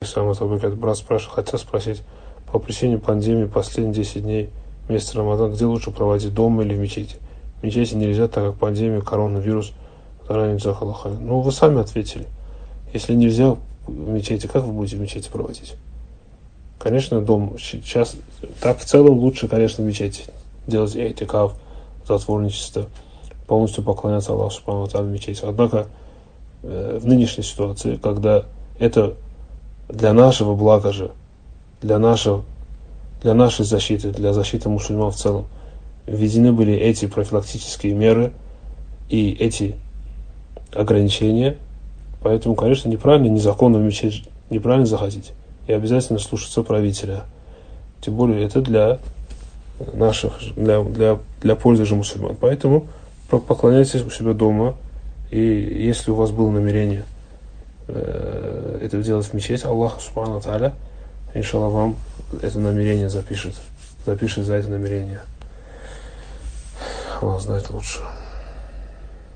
Самый тобой, как брат спрашивал, хотел спросить, по причине пандемии последние 10 дней месяца Рамадан, где лучше проводить, дома или в мечети? В мечети нельзя, так как пандемия, коронавирус, ну, вы сами ответили. Если нельзя в мечети, как вы будете в мечети проводить? Конечно, дом. Сейчас, так в целом лучше, конечно, в мечети делать эйтикаф, затворничество, полностью поклоняться Аллаху Субхану ва Тааля в мечети. Однако, в нынешней ситуации, когда это для нашего блага же, для нашей защиты, для защиты мусульман в целом, введены были эти профилактические меры и эти ограничения. Поэтому, конечно, неправильно, незаконно в мечеть неправильно заходить. И обязательно слушаться правителя. Тем более это для пользы же мусульман. Поэтому поклоняйтесь у себя дома. И если у вас было намерение это делать в мечети, Аллах Субхану ва Тааля, иншаллах, вам это намерение запишет за это намерение. Аллах знает лучше.